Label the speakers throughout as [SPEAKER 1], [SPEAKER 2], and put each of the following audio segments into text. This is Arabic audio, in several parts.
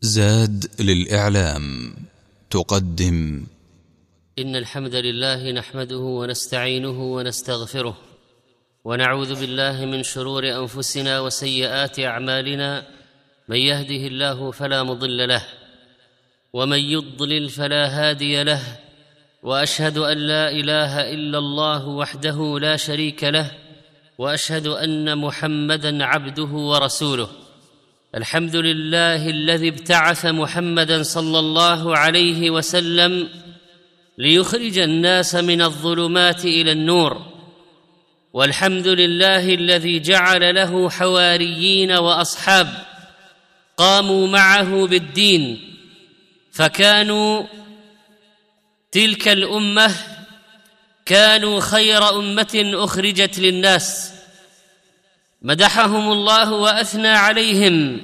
[SPEAKER 1] زاد للإعلام تقدم:
[SPEAKER 2] إن الحمد لله نحمده ونستعينه ونستغفره، ونعوذ بالله من شرور أنفسنا وسيئات أعمالنا. من يهده الله فلا مضل له، ومن يضلل فلا هادي له، وأشهد أن لا إله إلا الله وحده لا شريك له، وأشهد أن محمدًا عبده ورسوله. الحمد لله الذي ابتعث محمدًا صلى الله عليه وسلم ليخرج الناس من الظلمات إلى النور، والحمد لله الذي جعل له حواريين وأصحاب قاموا معه بالدين، فكانوا تلك الأمة كانوا خير أمة أخرجت للناس، مدحهم الله وأثنى عليهم،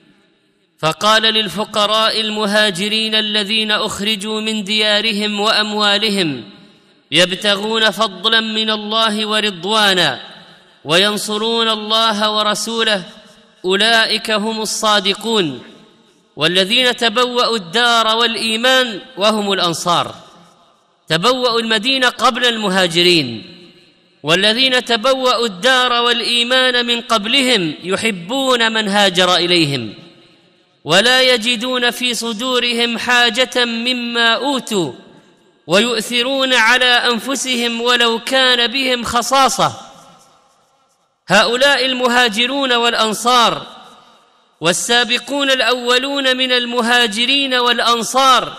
[SPEAKER 2] فقال للفقراء المهاجرين الذين أخرجوا من ديارهم وأموالهم يبتغون فضلا من الله ورضوانا وينصرون الله ورسوله: أولئك هم الصادقون. والذين تبوأوا الدار والإيمان وهم الأنصار، تبوأوا المدينة قبل المهاجرين، والذين تبوأوا الدار والإيمان من قبلهم يحبون من هاجر إليهم، ولا يجدون في صدورهم حاجة مما أوتوا، ويؤثرون على أنفسهم ولو كان بهم خصاصة. هؤلاء المهاجرون والأنصار، والسابقون الأولون من المهاجرين والأنصار،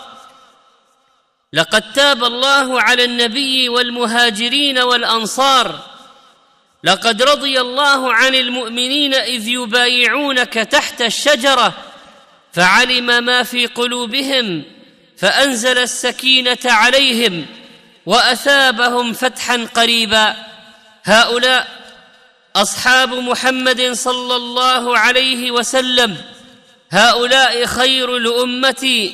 [SPEAKER 2] لقد تاب الله على النبي والمهاجرين والأنصار. لقد رضي الله عن المؤمنين إذ يبايعونك تحت الشجرة فعلم ما في قلوبهم فأنزل السكينة عليهم وأثابهم فتحا قريبا. هؤلاء أصحاب محمد صلى الله عليه وسلم، هؤلاء خير الأمة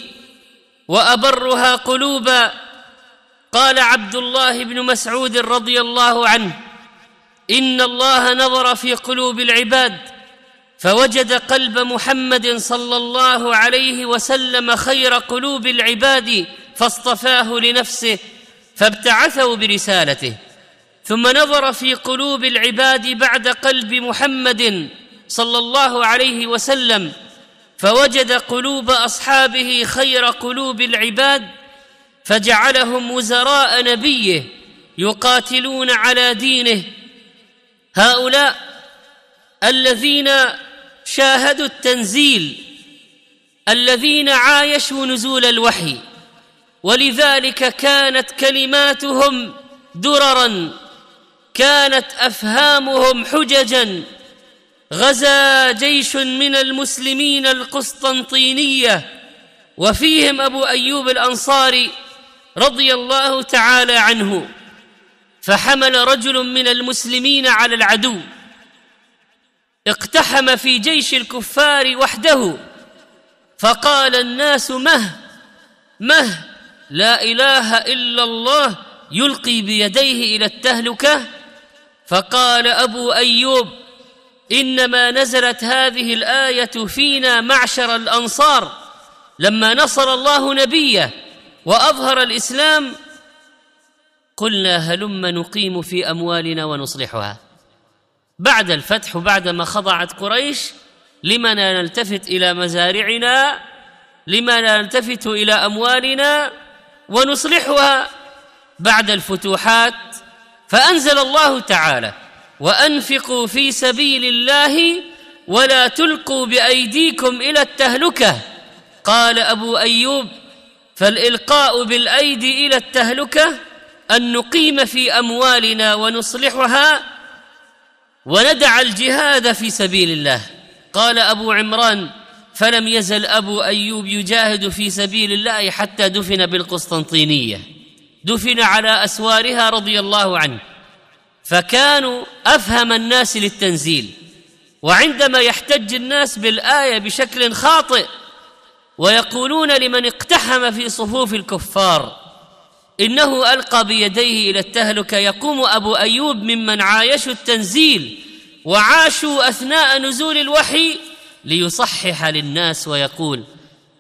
[SPEAKER 2] وأبرها قلوبا. قال عبد الله بن مسعود رضي الله عنه: إن الله نظر في قلوب العباد فوجد قلب محمد صلى الله عليه وسلم خير قلوب العباد فاصطفاه لنفسه فابتعثه برسالته، ثم نظر في قلوب العباد بعد قلب محمد صلى الله عليه وسلم فوجد قلوب أصحابه خير قلوب العباد فجعلهم وزراء نبيه يقاتلون على دينه. هؤلاء الذين شاهدوا التنزيل، الذين عايشوا نزول الوحي، ولذلك كانت كلماتهم دررا، كانت أفهامهم حججا. غزا جيش من المسلمين القسطنطينية وفيهم أبو أيوب الأنصاري رضي الله تعالى عنه، فحمل رجل من المسلمين على العدو، اقتحم في جيش الكفار وحده، فقال الناس: مه لا إله إلا الله، يلقي بيديه إلى التهلكة. فقال أبو أيوب: إنما نزلت هذه الآية فينا معشر الأنصار لما نصر الله نبيه وأظهر الإسلام، قلنا هلم نقيم في أموالنا ونصلحها. بعد الفتح بعدما خضعت قريش، لما لا نلتفت إلى مزارعنا، لما لا نلتفت إلى أموالنا ونصلحها؟ بعد الفتوحات فأنزل الله تعالى: وأنفقوا في سبيل الله ولا تلقوا بأيديكم إلى التهلكة. قال أبو أيوب: فالإلقاء بالأيدي إلى التهلكة أن نقيم في أموالنا ونصلحها وندع الجهاد في سبيل الله. قال أبو عمران: فلم يزل أبو أيوب يجاهد في سبيل الله حتى دفن بالقسطنطينية، دفن على أسوارها رضي الله عنه. فكانوا أفهم الناس للتنزيل، وعندما يحتج الناس بالآية بشكل خاطئ ويقولون لمن اقتحم في صفوف الكفار إنه ألقى بيديه إلى التهلكة، يقوم أبو أيوب ممن عايشوا التنزيل وعاشوا أثناء نزول الوحي ليصحح للناس ويقول: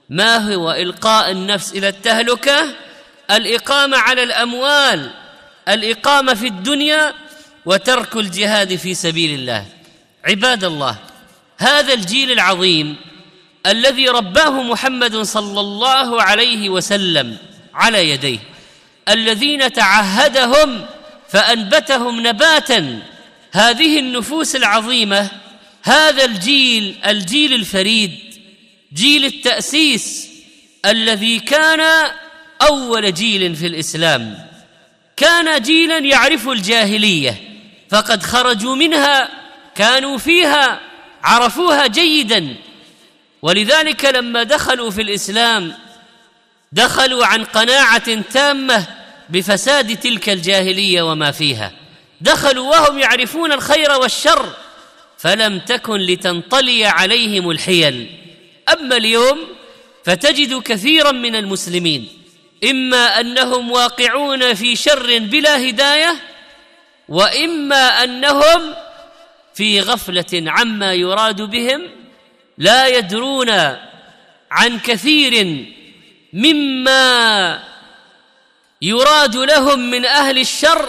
[SPEAKER 2] ما هو إلقاء النفس إلى التهلكة؟ الإقامة على الأموال، الإقامة في الدنيا، وترك الجهاد في سبيل الله. عباد الله، هذا الجيل العظيم الذي رباه محمد صلى الله عليه وسلم على يديه، الذين تعهدهم فأنبتهم نباتا، هذه النفوس العظيمة، هذا الجيل الفريد، جيل التأسيس الذي كان أول جيل في الإسلام، كان جيلا يعرف الجاهلية، فقد خرجوا منها، كانوا فيها، عرفوها جيدا، ولذلك لما دخلوا في الإسلام دخلوا عن قناعة تامة بفساد تلك الجاهلية وما فيها، دخلوا وهم يعرفون الخير والشر، فلم تكن لتنطلي عليهم الحيل. أما اليوم فتجد كثيرا من المسلمين إما أنهم واقعون في شر بلا هداية، وإما أنهم في غفلة عما يراد بهم، لا يدرون عن كثير مما يراد لهم من أهل الشر،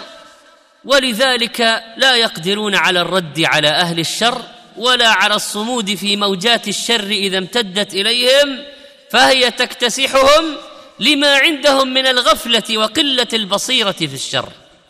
[SPEAKER 2] ولذلك لا يقدرون على الرد على أهل الشر ولا على الصمود في موجات الشر إذا امتدت إليهم، فهي تكتسحهم لما عندهم من الغفلة وقلة البصيرة في الشر.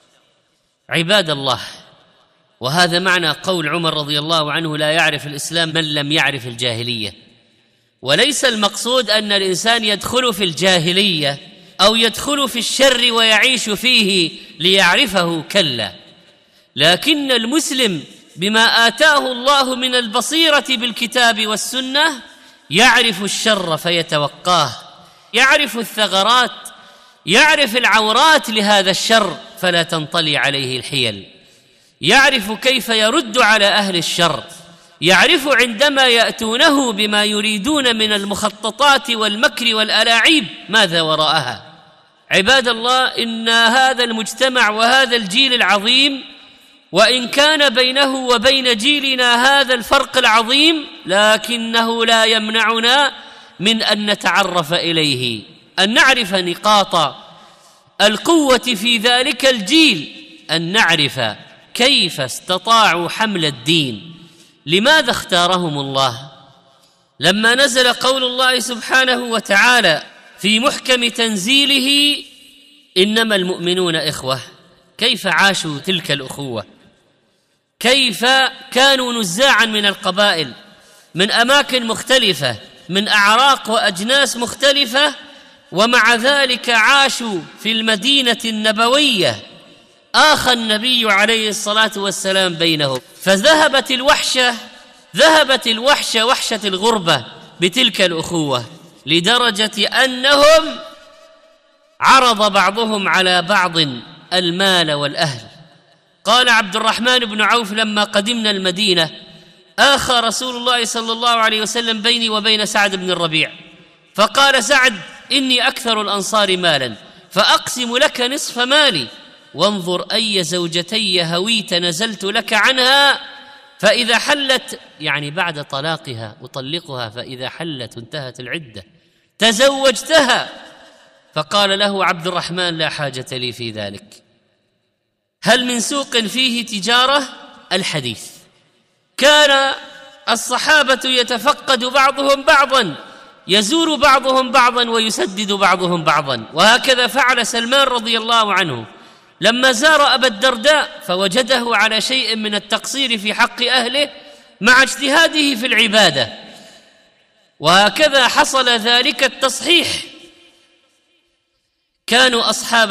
[SPEAKER 2] عباد الله، وهذا معنى قول عمر رضي الله عنه: لا يعرف الإسلام من لم يعرف الجاهلية. وليس المقصود أن الإنسان يدخل في الجاهلية أو يدخل في الشر ويعيش فيه ليعرفه، كلا، لكن المسلم بما آتاه الله من البصيرة بالكتاب والسنة يعرف الشر فيتوقاه، يعرف الثغرات، يعرف العورات لهذا الشر فلا تنطلي عليه الحيل، يعرف كيف يرد على أهل الشر، يعرف عندما يأتونه بما يريدون من المخططات والمكر والألاعيب ماذا وراءها. عباد الله، إن هذا المجتمع وهذا الجيل العظيم، وإن كان بينه وبين جيلنا هذا الفرق العظيم، لكنه لا يمنعنا من أن نتعرف إليه، أن نعرف نقاط القوة في ذلك الجيل، أن نعرف كيف استطاعوا حمل الدين، لماذا اختارهم الله. لما نزل قول الله سبحانه وتعالى في محكم تنزيله: إنما المؤمنون إخوة، كيف عاشوا تلك الأخوة، كيف كانوا نزاعا من القبائل، من أماكن مختلفة، من أعراق وأجناس مختلفة، ومع ذلك عاشوا في المدينة النبوية، آخى النبي عليه الصلاة والسلام بينهم، فذهبت الوحشة وحشة الغربة بتلك الأخوة، لدرجة أنهم عرض بعضهم على بعض المال والأهل. قال عبد الرحمن بن عوف: لما قدمنا المدينة آخى رسول الله صلى الله عليه وسلم بيني وبين سعد بن الربيع، فقال سعد: إني أكثر الأنصار مالا، فأقسم لك نصف مالي، وانظر أي زوجتي هويت نزلت لك عنها، فإذا حلت، يعني بعد طلاقها أطلقها، فإذا حلت انتهت العدة تزوجتها. فقال له عبد الرحمن: لا حاجة لي في ذلك. هل من سوق فيه تجارة؟ الحديث. كان الصحابة يتفقد بعضهم بعضا، يزور بعضهم بعضا ويسدد بعضهم بعضا، وهكذا فعل سلمان رضي الله عنه لما زار أبا الدرداء فوجده على شيء من التقصير في حق أهله مع اجتهاده في العبادة، وهكذا حصل ذلك التصحيح. كانوا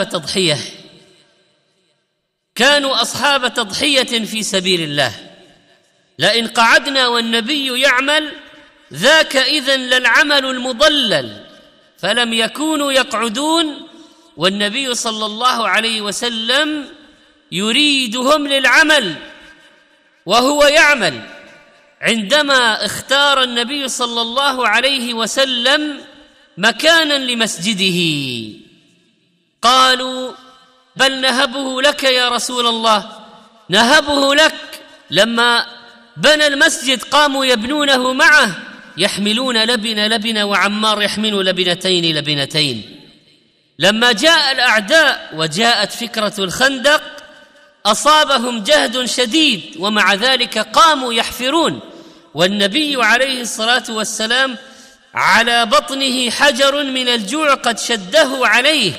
[SPEAKER 2] أصحاب تضحية في سبيل الله. لئن قعدنا والنبي يعمل ذاك إذن للعمل المضلل، فلم يكونوا يقعدون والنبي صلى الله عليه وسلم يريدهم للعمل وهو يعمل. عندما اختار النبي صلى الله عليه وسلم مكانا لمسجده قالوا: بل نهبه لك يا رسول الله، نهبه لك. لما بنى المسجد قاموا يبنونه معه، يحملون لبنة وعمار يحمل لبنتين. لما جاء الأعداء وجاءت فكرة الخندق أصابهم جهد شديد، ومع ذلك قاموا يحفرون، والنبي عليه الصلاة والسلام على بطنه حجر من الجوع قد شده عليه.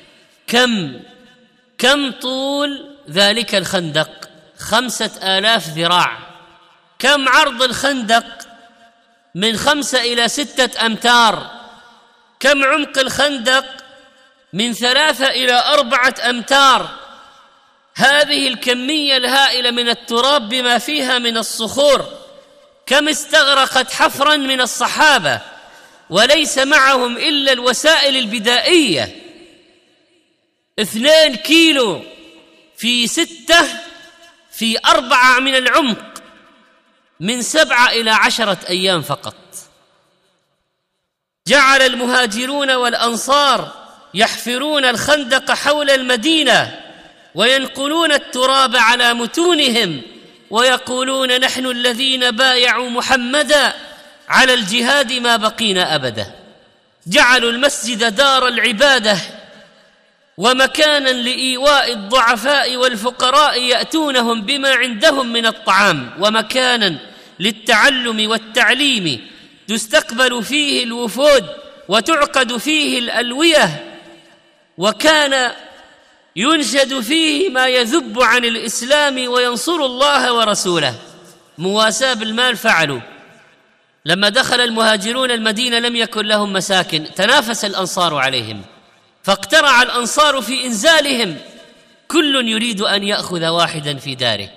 [SPEAKER 2] كم طول ذلك الخندق؟ 5000 ذراع. كم عرض الخندق؟ من 5 إلى 6 أمتار. كم عمق الخندق؟ من 3 إلى 4 أمتار. هذه الكمية الهائلة من التراب بما فيها من الصخور كم استغرقت حفرا من الصحابة، وليس معهم إلا الوسائل البدائية. 2 كيلو في 6 في 4 من العمق، من 7 إلى 10 أيام فقط. جعل المهاجرون والأنصار يحفرون الخندق حول المدينة وينقلون التراب على متونهم ويقولون: نحن الذين بايعوا محمدا على الجهاد ما بقينا أبدا. جعلوا المسجد دار العبادة ومكانا لإيواء الضعفاء والفقراء يأتونهم بما عندهم من الطعام، ومكانا للتعلم والتعليم تستقبل فيه الوفود وتعقد فيه الألوية، وكان ينشد فيه ما يذب عن الإسلام وينصر الله ورسوله. مواساة بالمال فعلوا. لما دخل المهاجرون المدينة لم يكن لهم مساكن، تنافس الأنصار عليهم، فاقترع الأنصار في إنزالهم، كل يريد أن يأخذ واحدا في داره.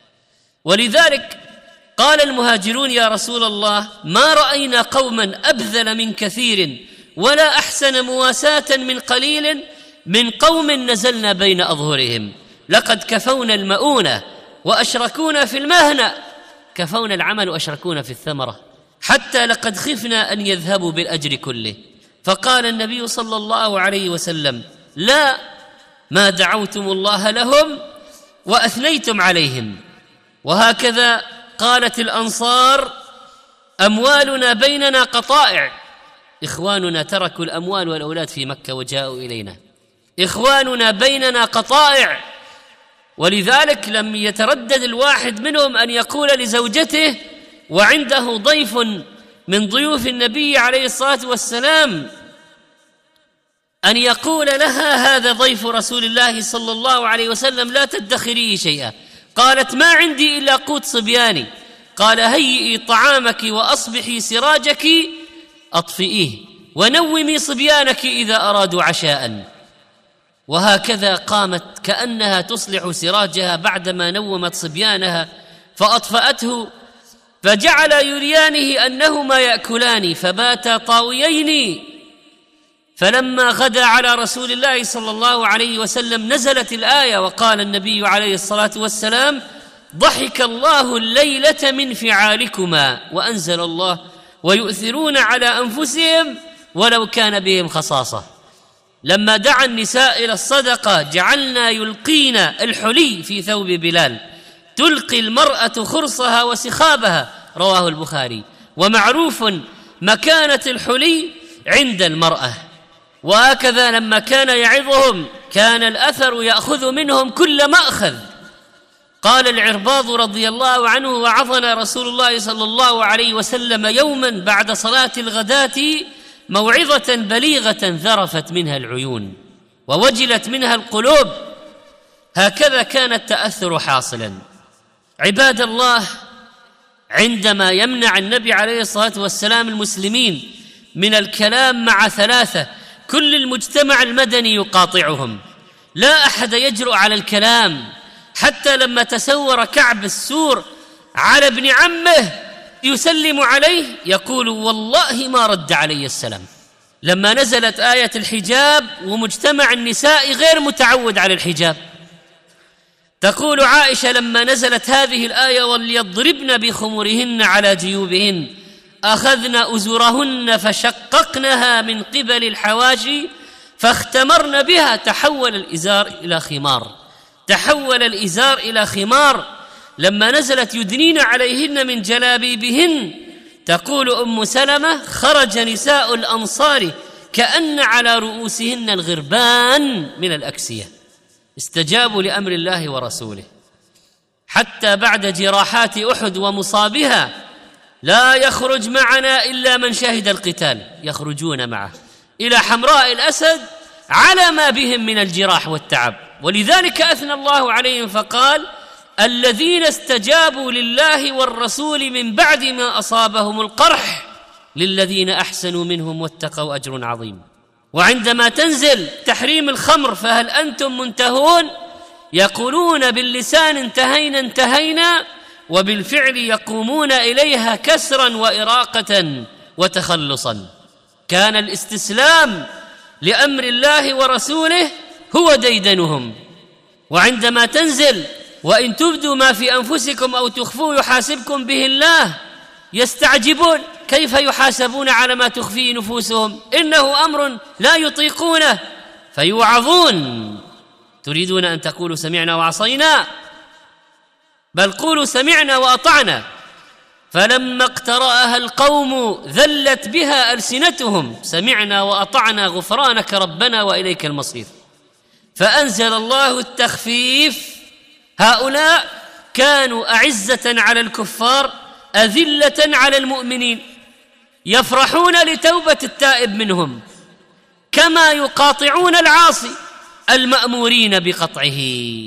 [SPEAKER 2] ولذلك قال المهاجرون: يا رسول الله، ما رأينا قوما أبذل من كثير ولا أحسن مواساة من قليل من قوم نزلنا بين أظهرهم، لقد كفونا المؤونة وأشركونا في المهنة، كفونا العمل وأشركونا في الثمرة، حتى لقد خفنا أن يذهبوا بالأجر كله. فقال النبي صلى الله عليه وسلم: لا، ما دعوتم الله لهم وأثنيتم عليهم. وهكذا قالت الأنصار: أموالنا بيننا قطائع. إخواننا تركوا الأموال والأولاد في مكة وجاءوا إلينا، إخواننا بيننا قطائع. ولذلك لم يتردد الواحد منهم أن يقول لزوجته وعنده ضيف من ضيوف النبي عليه الصلاة والسلام، أن يقول لها: هذا ضيف رسول الله صلى الله عليه وسلم، لا تدخري شيئا. قالت: ما عندي إلا قوت صبياني. قال: هيئي طعامك وأصبحي سراجك أطفئيه ونومي صبيانك إذا أرادوا عشاء. وهكذا قامت كأنها تصلح سراجها بعدما نومت صبيانها فأطفأته، فجعل يريانه أنهما يأكلان، فباتا طاويين. فلما غدا على رسول الله صلى الله عليه وسلم نزلت الآية، وقال النبي عليه الصلاة والسلام: ضحك الله الليلة من فعالكما، وأنزل الله: ويؤثرون على أنفسهم ولو كان بهم خصاصة. لما دعا النساء إلى الصدقة: جعلنا يلقين الحلي في ثوب بلال، تلقي المرأة خرصها وسخابها، رواه البخاري. ومعروف مكانة الحلي عند المرأة. وهكذا لما كان يعظهم كان الأثر يأخذ منهم كل مأخذ. قال العرباض رضي الله عنه: وعظنا رسول الله صلى الله عليه وسلم يوما بعد صلاة الغداة موعظة بليغة ذرفت منها العيون ووجلت منها القلوب. هكذا كان التأثر حاصلا. عباد الله، عندما يمنع النبي عليه الصلاة والسلام المسلمين من الكلام مع 3، كل المجتمع المدني يقاطعهم، لا أحد يجرؤ على الكلام، حتى لما تسور كعب السور على ابن عمه يسلم عليه يقول: والله ما رد علي السلام. لما نزلت آية الحجاب ومجتمع النساء غير متعود على الحجاب، تقول عائشة لما نزلت هذه الآية: وليضربن بخمرهن على جيوبهن، أخذنا أزرهن فشققنها من قبل الحواشي فاختمرن بها. تحول الإزار إلى خمار. لما نزلت: يدنين عليهن من جلابيبهن، تقول أم سلمة: خرج نساء الأنصار كأن على رؤوسهن الغربان من الأكسية، استجابوا لأمر الله ورسوله، حتى بعد جراحات أحد ومصابها لا يخرج معنا إلا من شهد القتال، يخرجون معه إلى حمراء الأسد على ما بهم من الجراح والتعب. ولذلك أثنى الله عليهم فقال: الذين استجابوا لله والرسول من بعد ما أصابهم القرح للذين أحسنوا منهم واتقوا أجر عظيم. وعندما تنزل تحريم الخمر فهل أنتم منتهون؟ يقولون باللسان انتهينا انتهينا، وبالفعل يقومون إليها كسرا وإراقة وتخلصا. كان الاستسلام لأمر الله ورسوله هو ديدنهم. وعندما تنزل: وإن تبدوا ما في أنفسكم أو تخفوه يحاسبكم به الله، يستعجبون: كيف يحاسبون على ما تخفيه نفوسهم؟ إنه أمر لا يطيقونه، فيوعظون. تريدون أن تقولوا سمعنا وعصينا؟ بل قولوا سمعنا وأطعنا. فلما اقترأها القوم ذلت بها ألسنتهم: سمعنا وأطعنا غفرانك ربنا وإليك المصير. فأنزل الله التخفيف. هؤلاء كانوا أعزة على الكفار أذلة على المؤمنين، يفرحون لتوبة التائب منهم، كما يقاطعون العاصي المأمورين بقطعه.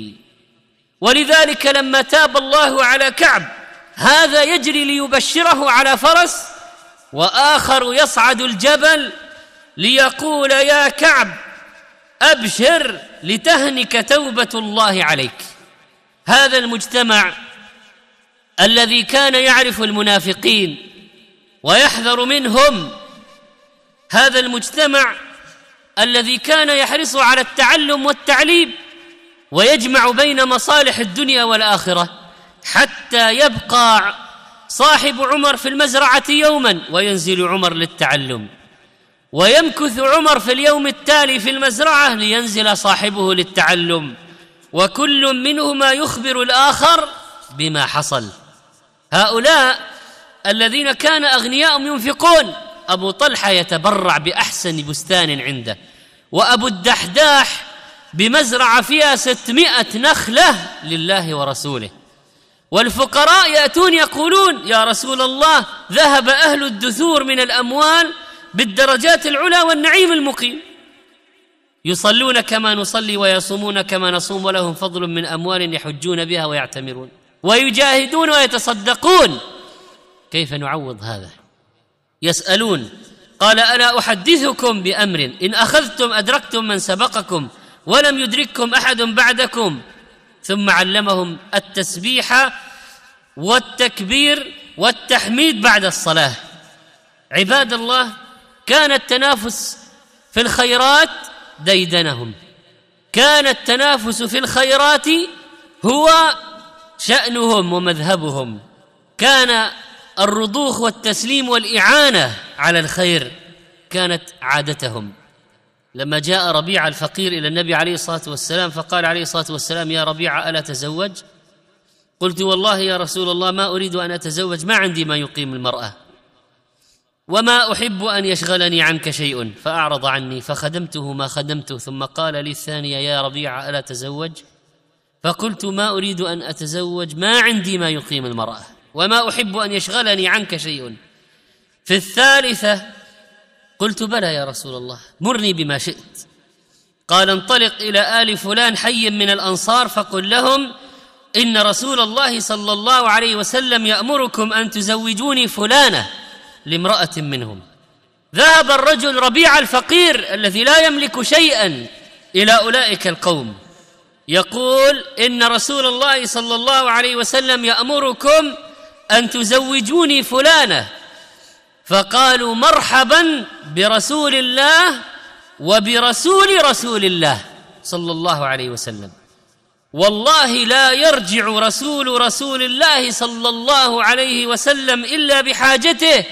[SPEAKER 2] ولذلك لما تاب الله على كعب، هذا يجري ليبشره على فرس، وآخر يصعد الجبل ليقول: يا كعب أبشر لتهنك توبة الله عليك. هذا المجتمع الذي كان يعرف المنافقين ويحذر منهم، هذا المجتمع الذي كان يحرص على التعلم والتعليم ويجمع بين مصالح الدنيا والآخرة، حتى يبقى صاحب عمر في المزرعة يوما وينزل عمر للتعلم، ويمكث عمر في اليوم التالي في المزرعة لينزل صاحبه للتعلم، وكل منهما يخبر الآخر بما حصل. هؤلاء الذين كان أغنياء ينفقون، أبو طلحة يتبرع بأحسن بستان عنده، وأبو الدحداح بمزرعة فيها 600 نخلة لله ورسوله، والفقراء يأتون يقولون: يا رسول الله، ذهب أهل الدثور من الأموال بالدرجات العلى والنعيم المقيم، يصلون كما نصلي ويصومون كما نصوم، ولهم فضل من أموال يحجون بها ويعتمرون ويجاهدون ويتصدقون، كيف نعوض هذا؟ يسألون. قال: ألا أحدثكم بأمر إن أخذتم أدركتم من سبقكم ولم يدرككم أحد بعدكم. ثم علمهم التسبيح والتكبير والتحميد بعد الصلاة. عباد الله، كان التنافس في الخيرات ديدنهم، كان التنافس في الخيرات هو شأنهم ومذهبهم، كان الرضوخ والتسليم والإعانة على الخير كانت عادتهم. لما جاء ربيعة الفقير إلى النبي عليه الصلاة والسلام فقال عليه الصلاة والسلام: يا ربيعة ألا تزوج؟ قلت: والله يا رسول الله ما أريد أن أتزوج، ما عندي ما يقيم المرأة، وما أحب أن يشغلني عنك شيء. فأعرض عني فخدمته ما خدمته، ثم قال لي الثانية: يا ربيعة ألا تزوج؟ فقلت: ما أريد أن أتزوج، ما عندي ما يقيم المرأة، وما أحب أن يشغلني عنك شيء. في الثالثة قلت: بلى يا رسول الله، مرني بما شئت. قال: انطلق إلى آل فلان حي من الأنصار فقل لهم: إن رسول الله صلى الله عليه وسلم يأمركم أن تزوجوني فلانة لامرأة منهم. ذهب الرجل ربيع الفقير الذي لا يملك شيئا إلى أولئك القوم يقول: إن رسول الله صلى الله عليه وسلم يأمركم أن تزوجوني فلانة. فقالوا: مرحبا برسول الله وبرسول رسول الله صلى الله عليه وسلم، والله لا يرجع رسول الله صلى الله عليه وسلم إلا بحاجته.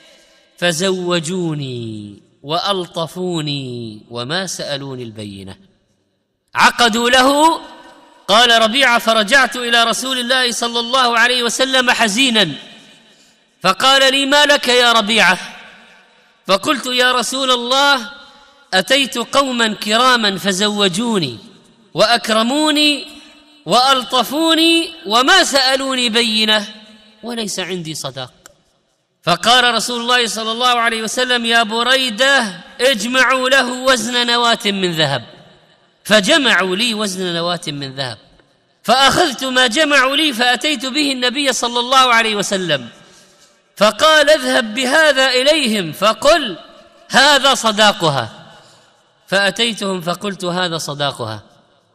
[SPEAKER 2] فزوجوني وألطفوني وما سألوني البينة. عقدوا له. قال ربيعة: فرجعت إلى رسول الله صلى الله عليه وسلم حزينا، فقال لي: ما لك يا ربيعة؟ فقلت: يا رسول الله، أتيت قوما كراما فزوجوني وأكرموني وألطفوني وما سألوني بينة وليس عندي صداق. فقال رسول الله صلى الله عليه وسلم: يا بريدة، اجمعوا له وزن نواة من ذهب. فجمعوا لي وزن نواة من ذهب، فأخذت ما جمعوا لي فأتيت به النبي صلى الله عليه وسلم، فقال: اذهب بهذا إليهم فقل هذا صداقها. فأتيتهم فقلت: هذا صداقها.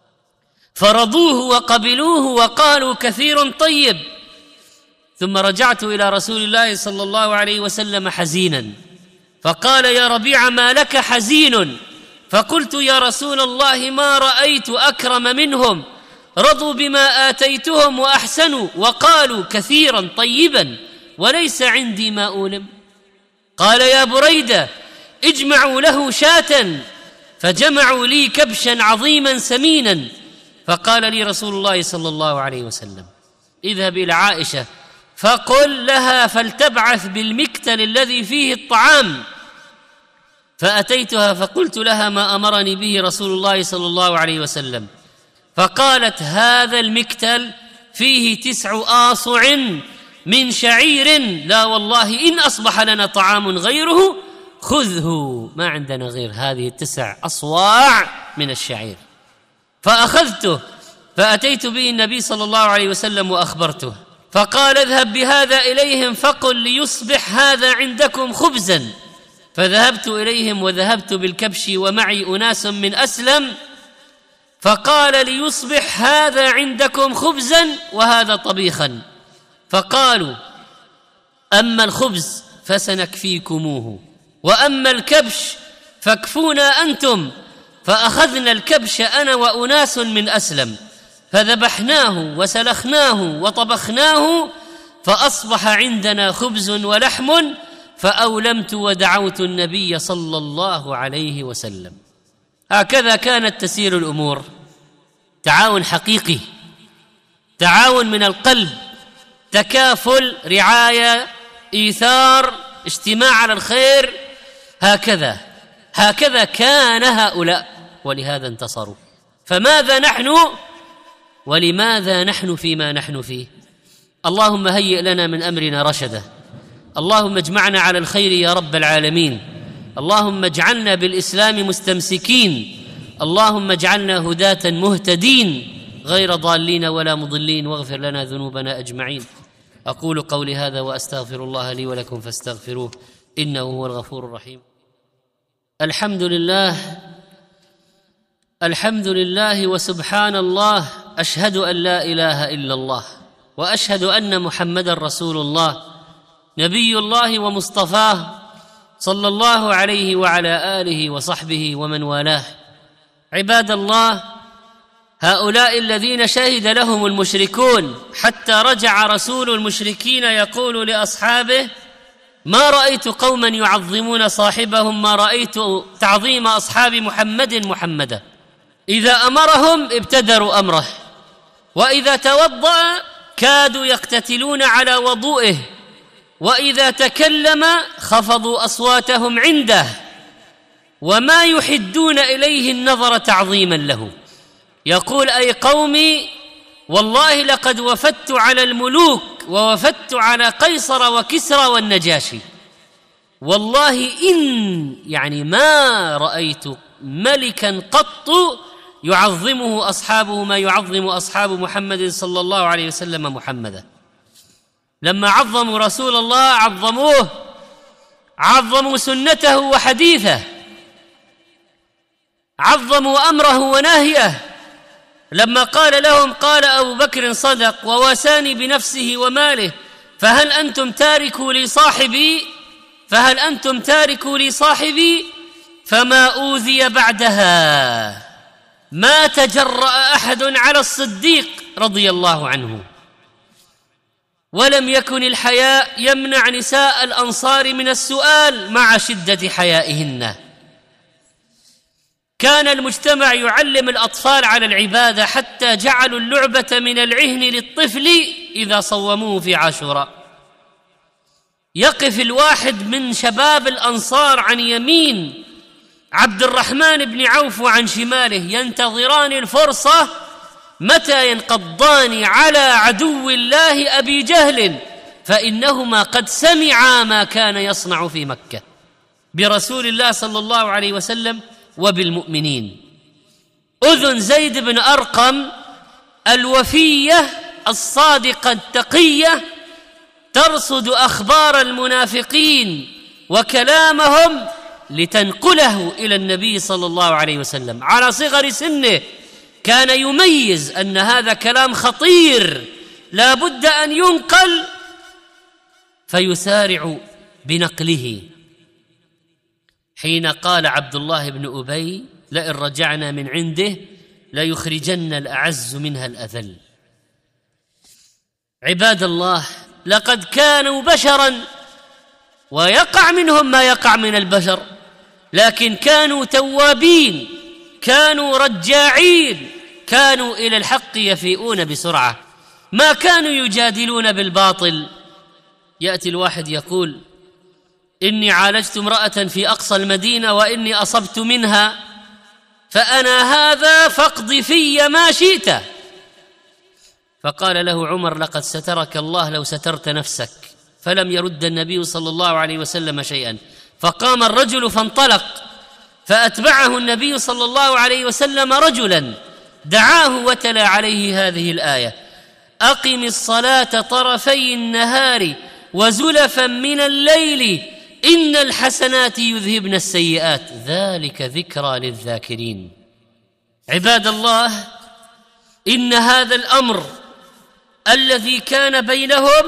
[SPEAKER 2] فرضوه وقبلوه وقالوا: كثير طيب. ثم رجعت إلى رسول الله صلى الله عليه وسلم حزينا، فقال: يا ربيعة، ما لك حزين؟ فقلت: يا رسول الله، ما رأيت أكرم منهم، رضوا بما آتيتهم وأحسنوا وقالوا كثيرا طيبا وليس عندي ما أولم. قال: يا بريدة، اجمعوا له شاة. فجمعوا لي كبشا عظيما سمينا. فقال لي رسول الله صلى الله عليه وسلم: اذهب إلى عائشة فقل لها فلتبعث بالمكتل الذي فيه الطعام. فأتيتها فقلت لها ما أمرني به رسول الله صلى الله عليه وسلم، فقالت: هذا المكتل فيه 9 آصع من شعير، لا والله إن أصبح لنا طعام غيره خذه، ما عندنا غير هذه 9 أصواع من الشعير. فأخذته فأتيت به النبي صلى الله عليه وسلم وأخبرته، فقال: اذهب بهذا إليهم فقل ليصبح هذا عندكم خبزا. فذهبت إليهم وذهبت بالكبش ومعي أناس من أسلم، فقال: ليصبح هذا عندكم خبزا وهذا طبيخا. فقالوا: أما الخبز فسنكفيكموه، وأما الكبش فاكفونا أنتم. فأخذنا الكبش أنا وأناس من أسلم، فذبحناه وسلخناه وطبخناه، فأصبح عندنا خبز ولحم، فأولمت ودعوت النبي صلى الله عليه وسلم. هكذا كانت تسير الأمور، تعاون حقيقي، تعاون من القلب، تكافل، رعاية، إيثار، اجتماع على الخير. هكذا كان هؤلاء، ولهذا انتصروا. فماذا نحن ولماذا نحن فيما نحن فيه؟ اللهم هيئ لنا من أمرنا رشدا، اللهم اجمعنا على الخير يا رب العالمين، اللهم اجعلنا بالإسلام مستمسكين، اللهم اجعلنا هداة مهتدين غير ضالين ولا مضلين، واغفر لنا ذنوبنا أجمعين. أقول قولي هذا وأستغفر الله لي ولكم فاستغفروه إنه هو الغفور الرحيم. الحمد لله وسبحان الله، أشهد أن لا إله إلا الله، وأشهد أن محمدا رسول الله، نبي الله ومصطفاه، صلى الله عليه وعلى آله وصحبه ومن والاه. عباد الله، هؤلاء الذين شهد لهم المشركون حتى رجع رسول المشركين يقول لأصحابه: ما رأيت قوما يعظمون صاحبهم ما رأيت تعظيم أصحاب محمدا. إذا أمرهم ابتدروا أمره، وإذا توضأ كادوا يقتتلون على وضوئه، وإذا تكلم خفضوا أصواتهم عنده، وما يحدون إليه النظر تعظيما له. يقول: أي قومي، والله لقد وفدت على الملوك ووفدت على قيصر وكسرى والنجاشي، والله ما رأيت ملكا قط يعظمه أصحابه ما يعظم أصحاب محمد صلى الله عليه وسلم محمدا. لما عظموا رسول الله عظموا سنته وحديثه، عظموا أمره ونهيه. لما قال لهم، قال أبو بكر: صدق وواساني بنفسه وماله، فهل أنتم تاركوا لي صاحبي؟ فما أوذي بعدها، ما تجرأ أحد على الصديق رضي الله عنه. ولم يكن الحياء يمنع نساء الأنصار من السؤال مع شدة حيائهن. كان المجتمع يعلم الأطفال على العبادة، حتى جعلوا اللعبة من العهن للطفل إذا صوموه في عاشوراء. يقف الواحد من شباب الأنصار عن يمين عبد الرحمن بن عوف وعن شماله ينتظران الفرصة متى ينقضان على عدو الله أبي جهل، فإنهما قد سمعا ما كان يصنع في مكة برسول الله صلى الله عليه وسلم وبالمؤمنين. أذن زيد بن أرقم الوفية الصادقة التقية ترصد أخبار المنافقين وكلامهم لتنقله إلى النبي صلى الله عليه وسلم على صغر سنه. كان يميز أن هذا كلام خطير لا بد أن ينقل فيسارع بنقله. حين قال عبد الله بن أبي لئن رجعنا من عنده ليخرجن الأعز منها الأذل. عباد الله، لقد كانوا بشرا ويقع منهم ما يقع من البشر، لكن كانوا توابين، كانوا رجاعين، كانوا إلى الحق يفيئون بسرعة، ما كانوا يجادلون بالباطل. يأتي الواحد يقول إني عالجت امرأة في أقصى المدينة وإني أصبت منها فأنا هذا فاقض في ما شئت. فقال له عمر لقد سترك الله لو سترت نفسك، فلم يرد النبي صلى الله عليه وسلم شيئا. فقام الرجل فانطلق، فأتبعه النبي صلى الله عليه وسلم رجلا دعاه وتلا عليه هذه الآية: أقم الصلاة طرفي النهار وزلفا من الليل إن الحسنات يذهبن السيئات ذلك ذكرى للذاكرين. عباد الله، إن هذا الأمر الذي كان بينهم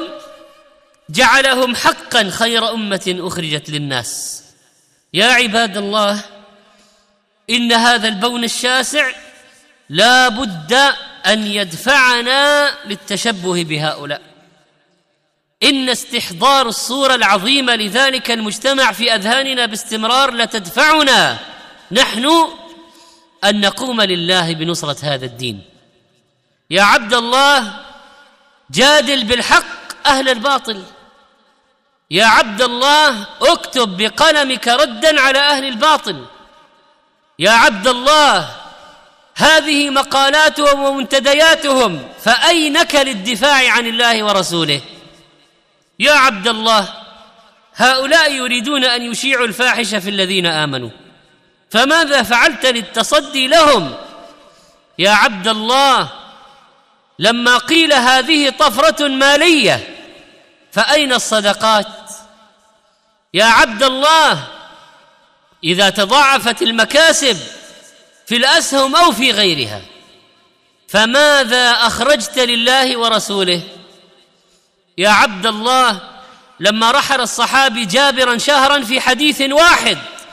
[SPEAKER 2] جعلهم حقا خير أمة أخرجت للناس. يا عباد الله، إن هذا البون الشاسع لا بد أن يدفعنا للتشبه بهؤلاء. إن استحضار الصورة العظيمة لذلك المجتمع في أذهاننا باستمرار لتدفعنا نحن أن نقوم لله بنصرة هذا الدين. يا عبد الله، جادل بالحق أهل الباطل. يا عبد الله، اكتب بقلمك ردا على أهل الباطل. يا عبد الله، هذه مقالاتهم ومنتدياتهم، فأينك للدفاع عن الله ورسوله؟ يا عبد الله، هؤلاء يريدون أن يشيعوا الفاحشة في الذين آمنوا، فماذا فعلت للتصدي لهم؟ يا عبد الله، لما قيل هذه طفرة مالية فأين الصدقات؟ يا عبد الله، إذا تضاعفت المكاسب في الأسهم أو في غيرها فماذا أخرجت لله ورسوله؟ يا عبد الله، لما رحل الصحابي جابرا شهرا في حديث واحد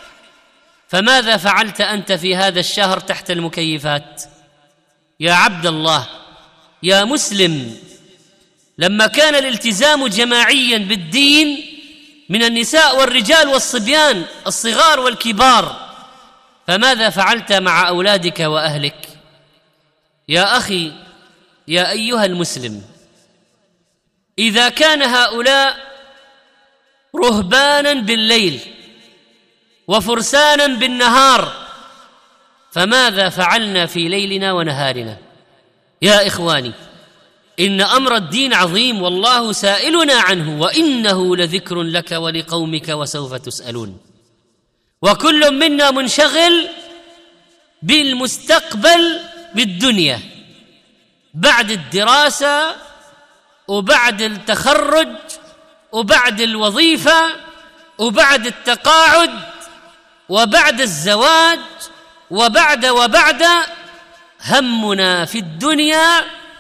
[SPEAKER 2] فماذا فعلت أنت في هذا الشهر تحت المكيفات؟ يا عبد الله، يا مسلم، لما كان الالتزام جماعيا بالدين من النساء والرجال والصبيان الصغار والكبار فماذا فعلت مع أولادك وأهلك؟ يا أخي، يا أيها المسلم، إذا كان هؤلاء رهبانا بالليل وفرسانا بالنهار فماذا فعلنا في ليلنا ونهارنا؟ يا إخواني، إن أمر الدين عظيم والله سائلنا عنه، وإنه لذكر لك ولقومك وسوف تسألون. وكل منا منشغل بالمستقبل بالدنيا بعد الدراسة وبعد التخرج وبعد الوظيفة وبعد التقاعد وبعد الزواج وبعد همنا في الدنيا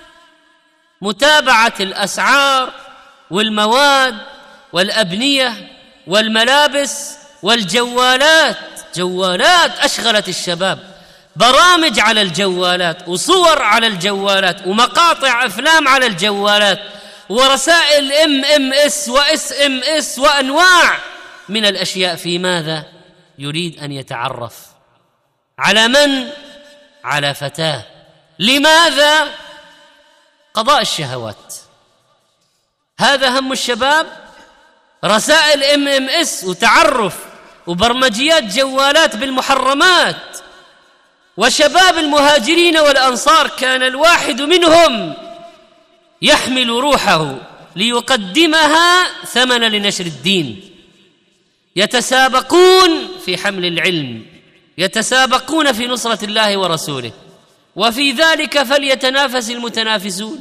[SPEAKER 2] متابعة الأسعار والمواد والأبنية والملابس والجوالات. جوالات أشغلت الشباب، برامج على الجوالات وصور على الجوالات ومقاطع أفلام على الجوالات ورسائل MMS وSMS وأنواع من الأشياء. في ماذا يريد أن يتعرف؟ على من؟ على فتاة. لماذا؟ قضاء الشهوات. هذا هم الشباب، رسائل MMS وتعرف وبرمجيات جوالات بالمحرمات. وشباب المهاجرين والأنصار كان الواحد منهم يحمل روحه ليقدمها ثمنا لنشر الدين. يتسابقون في حمل العلم، يتسابقون في نصرة الله ورسوله، وفي ذلك فليتنافس المتنافسون.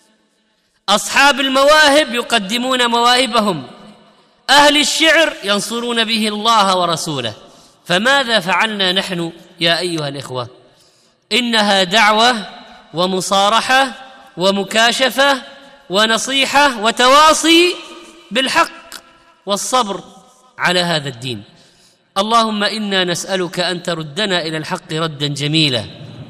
[SPEAKER 2] أصحاب المواهب يقدمون مواهبهم، أهل الشعر ينصرون به الله ورسوله. فماذا فعلنا نحن يا أيها الإخوة؟ إنها دعوة ومصارحة ومكاشفة ونصيحة وتواصي بالحق والصبر على هذا الدين. اللهم إنا نسألك أن تردنا إلى الحق ردا جميلا.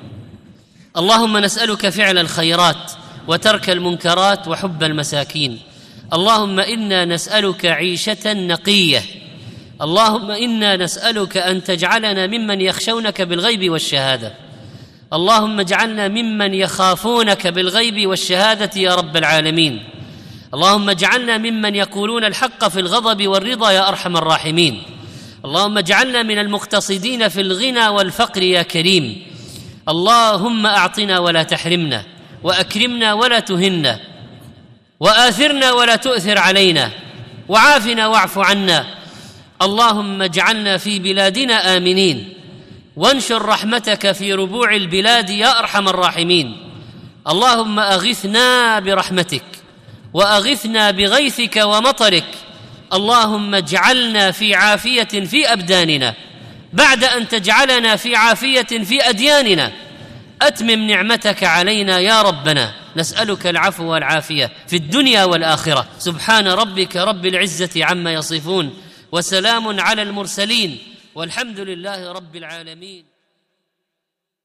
[SPEAKER 2] اللهم نسألك فعل الخيرات وترك المنكرات وحب المساكين. اللهم إنا نسألك عيشة نقية. اللهم إنا نسألك أن تجعلنا ممن يخشونك بالغيب والشهادة. اللهم اجعلنا ممن يخافونك بالغيب والشهادة يا رب العالمين. اللهم اجعلنا ممن يقولون الحق في الغضب والرضا يا أرحم الراحمين. اللهم اجعلنا من المقتصدين في الغنى والفقر يا كريم. اللهم أعطنا ولا تحرمنا، وأكرمنا ولا تهنا، وآثرنا ولا تؤثر علينا، وعافنا واعف عنا. اللهم اجعلنا في بلادنا آمنين، وانشر رحمتك في ربوع البلاد يا أرحم الراحمين. اللهم أغثنا برحمتك، وأغثنا بغيثك ومطرك. اللهم اجعلنا في عافية في أبداننا بعد أن تجعلنا في عافية في أدياننا. أتمم نعمتك علينا يا ربنا. نسألك العفو والعافية في الدنيا والآخرة. سبحان ربك رب العزة عما يصفون، وسلام على المرسلين، والحمد لله رب العالمين.